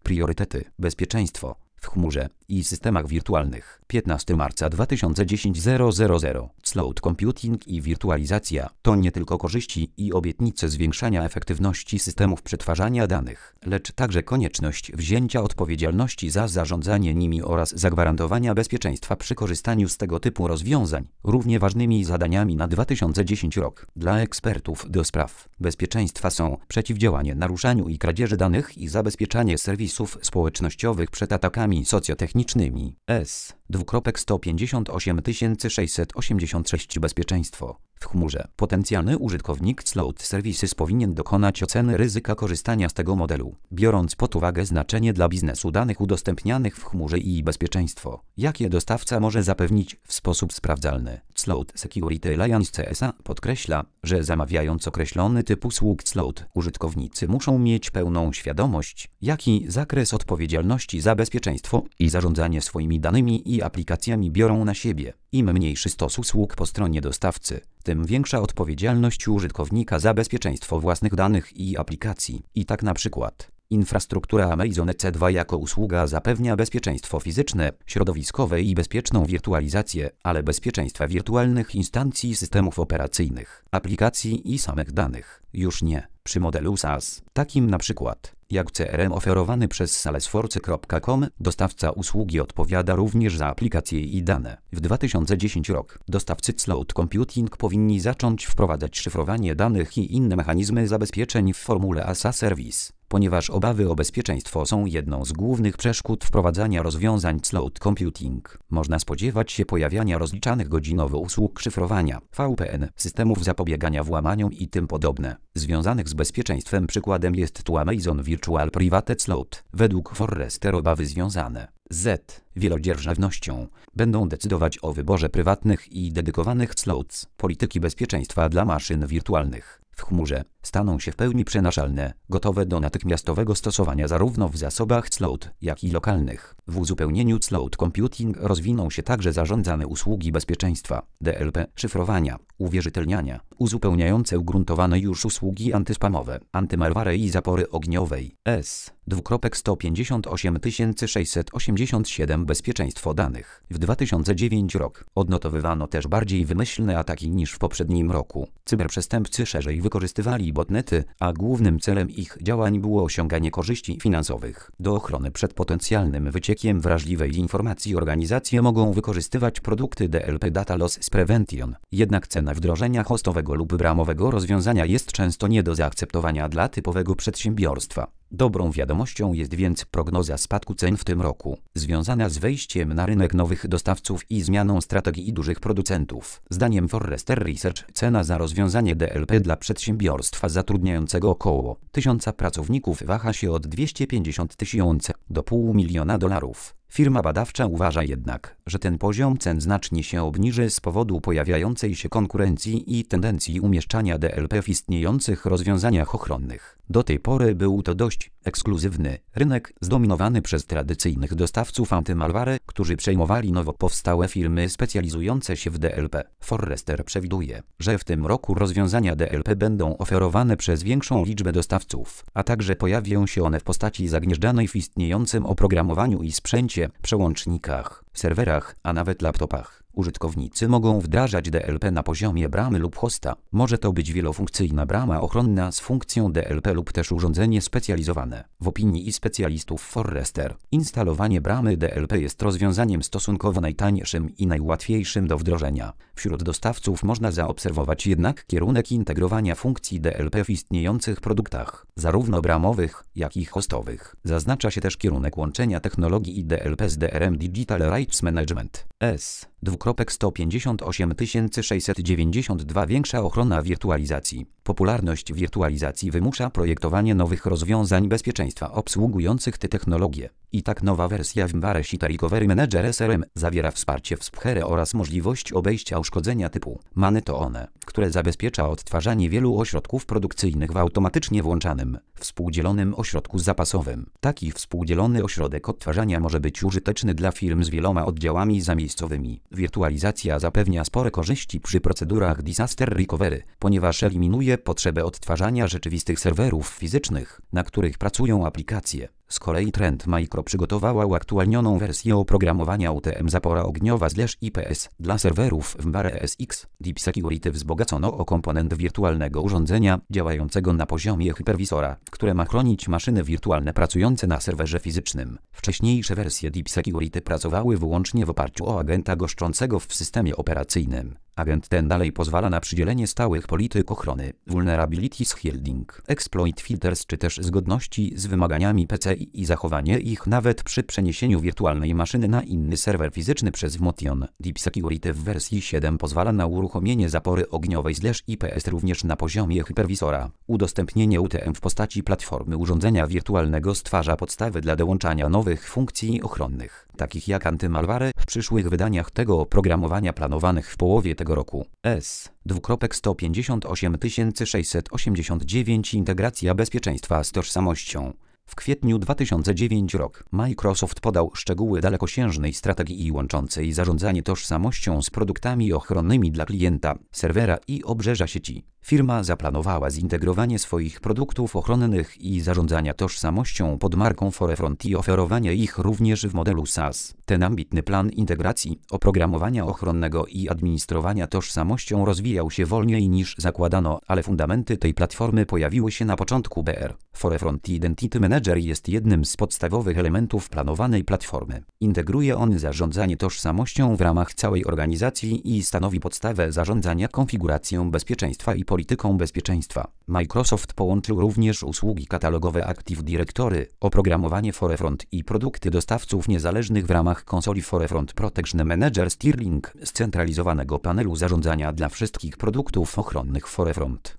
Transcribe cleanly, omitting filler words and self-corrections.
Priorytety. Bezpieczeństwo w chmurze i systemach wirtualnych. 15 marca 2010 000. Cloud computing i wirtualizacja to nie tylko korzyści i obietnice zwiększania efektywności systemów przetwarzania danych, lecz także konieczność wzięcia odpowiedzialności za zarządzanie nimi oraz zagwarantowania bezpieczeństwa przy korzystaniu z tego typu rozwiązań. Równie ważnymi zadaniami na 2010 rok dla ekspertów do spraw bezpieczeństwa są przeciwdziałanie naruszaniu i kradzieży danych i zabezpieczanie serwisów społecznościowych przed atakami socjotechnicznymi. S. 2.158 686 Bezpieczeństwo w chmurze. Potencjalny użytkownik Cloud Services powinien dokonać oceny ryzyka korzystania z tego modelu, biorąc pod uwagę znaczenie dla biznesu danych udostępnianych w chmurze i bezpieczeństwo, jakie dostawca może zapewnić w sposób sprawdzalny. Cloud Security Alliance CSA podkreśla, że zamawiając określony typ usług Cloud, użytkownicy muszą mieć pełną świadomość, jaki zakres odpowiedzialności za bezpieczeństwo i zarządzanie swoimi danymi i aplikacjami biorą na siebie. Im mniejszy stos usług po stronie dostawcy, tym większa odpowiedzialność użytkownika za bezpieczeństwo własnych danych i aplikacji. I tak na przykład infrastruktura Amazon EC2 jako usługa zapewnia bezpieczeństwo fizyczne, środowiskowe i bezpieczną wirtualizację, ale bezpieczeństwa wirtualnych instancji systemów operacyjnych, aplikacji i samych danych już nie. Przy modelu SaaS, takim na przykład jak CRM oferowany przez Salesforce.com, dostawca usługi odpowiada również za aplikacje i dane. W 2010 rok dostawcy Cloud Computing powinni zacząć wprowadzać szyfrowanie danych i inne mechanizmy zabezpieczeń w formule as a Service, ponieważ obawy o bezpieczeństwo są jedną z głównych przeszkód wprowadzania rozwiązań Cloud Computing. Można spodziewać się pojawiania rozliczanych godzinowo usług szyfrowania, VPN, systemów zapobiegania włamaniom i tym podobne. Związanych z bezpieczeństwem przykładem jest tu Amazon Virtual Private Cloud. Według Forrester obawy związane z wielodzierżawnością będą decydować o wyborze prywatnych i dedykowanych clouds. Polityki bezpieczeństwa dla maszyn wirtualnych w chmurze staną się w pełni przenaszalne, gotowe do natychmiastowego stosowania zarówno w zasobach cloud, jak i lokalnych. W uzupełnieniu Cloud Computing rozwiną się także zarządzane usługi bezpieczeństwa, DLP, szyfrowania, uwierzytelniania, uzupełniające ugruntowane już usługi antyspamowe, antymalware i zapory ogniowej. S. 2.158 687 Bezpieczeństwo danych. W 2009 rok odnotowywano też bardziej wymyślne ataki niż w poprzednim roku. Cyberprzestępcy szerzej wykorzystywali botnety, a głównym celem ich działań było osiąganie korzyści finansowych. Do ochrony przed potencjalnym wyciekiem wrażliwej informacji organizacje mogą wykorzystywać produkty DLP Data Loss Prevention. Jednak cena wdrożenia hostowego lub bramowego rozwiązania jest często nie do zaakceptowania dla typowego przedsiębiorstwa. Dobrą wiadomością jest więc prognoza spadku cen w tym roku, związana z wejściem na rynek nowych dostawców i zmianą strategii dużych producentów. Zdaniem Forrester Research cena za rozwiązanie DLP dla przedsiębiorstwa zatrudniającego około 1000 pracowników waha się od 250 000 do $500 000. Firma badawcza uważa jednak, że ten poziom cen znacznie się obniży z powodu pojawiającej się konkurencji i tendencji umieszczania DLP w istniejących rozwiązaniach ochronnych. Do tej pory był to dość ekskluzywny rynek zdominowany przez tradycyjnych dostawców antymalware, którzy przejmowali nowo powstałe firmy specjalizujące się w DLP. Forrester przewiduje, że w tym roku rozwiązania DLP będą oferowane przez większą liczbę dostawców, a także pojawią się one w postaci zagnieżdżanej w istniejącym oprogramowaniu i sprzęcie, przełącznikach, serwerach, a nawet laptopach. Użytkownicy mogą wdrażać DLP na poziomie bramy lub hosta. Może to być wielofunkcyjna brama ochronna z funkcją DLP lub też urządzenie specjalizowane. W opinii specjalistów Forrester, instalowanie bramy DLP jest rozwiązaniem stosunkowo najtańszym i najłatwiejszym do wdrożenia. Wśród dostawców można zaobserwować jednak kierunek integrowania funkcji DLP w istniejących produktach, zarówno bramowych, jak i hostowych. Zaznacza się też kierunek łączenia technologii DLP z DRM Digital Rights Management. S. 2.158 692 Większa ochrona wirtualizacji. Popularność wirtualizacji wymusza projektowanie nowych rozwiązań bezpieczeństwa obsługujących te technologie. I tak nowa wersja VMware Site Recovery Manager SRM zawiera wsparcie w Sphere oraz możliwość obejścia uszkodzenia typu Manetone, które zabezpiecza odtwarzanie wielu ośrodków produkcyjnych w automatycznie włączanym, współdzielonym ośrodku zapasowym. Taki współdzielony ośrodek odtwarzania może być użyteczny dla firm z wieloma oddziałami zamiejscowymi. Wirtualizacja zapewnia spore korzyści przy procedurach disaster recovery, ponieważ eliminuje potrzebę odtwarzania rzeczywistych serwerów fizycznych, na których pracują aplikacje. Z kolei Trend Micro przygotował uaktualnioną wersję oprogramowania UTM zapora ogniowa/IPS dla serwerów w barze SX. Deep Security wzbogacono o komponent wirtualnego urządzenia działającego na poziomie hyperwizora, które ma chronić maszyny wirtualne pracujące na serwerze fizycznym. Wcześniejsze wersje Deep Security pracowały wyłącznie w oparciu o agenta goszczącego w systemie operacyjnym. Agent ten dalej pozwala na przydzielenie stałych polityk ochrony, vulnerability shielding, exploit filters czy też zgodności z wymaganiami PCI i zachowanie ich nawet przy przeniesieniu wirtualnej maszyny na inny serwer fizyczny przez Motion. Deep Security w wersji 7 pozwala na uruchomienie zapory ogniowej/IPS również na poziomie hyperwizora. Udostępnienie UTM w postaci platformy urządzenia wirtualnego stwarza podstawy dla dołączania nowych funkcji ochronnych, takich jak antymalware w przyszłych wydaniach tego oprogramowania planowanych w połowie tego roku. S:15689 Integracja bezpieczeństwa z tożsamością. W kwietniu 2009 rok Microsoft podał szczegóły dalekosiężnej strategii łączącej zarządzanie tożsamością z produktami ochronnymi dla klienta, serwera i obrzeża sieci. Firma zaplanowała zintegrowanie swoich produktów ochronnych i zarządzania tożsamością pod marką Forefront i oferowanie ich również w modelu SaaS. Ten ambitny plan integracji, oprogramowania ochronnego i administrowania tożsamością rozwijał się wolniej niż zakładano, ale fundamenty tej platformy pojawiły się na początku BR. Forefront Identity Manager jest jednym z podstawowych elementów planowanej platformy. Integruje on zarządzanie tożsamością w ramach całej organizacji i stanowi podstawę zarządzania konfiguracją bezpieczeństwa i polityką bezpieczeństwa. Microsoft połączył również usługi katalogowe Active Directory, oprogramowanie Forefront i produkty dostawców niezależnych w ramach konsoli Forefront Protection Manager Stirling, scentralizowanego panelu zarządzania dla wszystkich produktów ochronnych Forefront.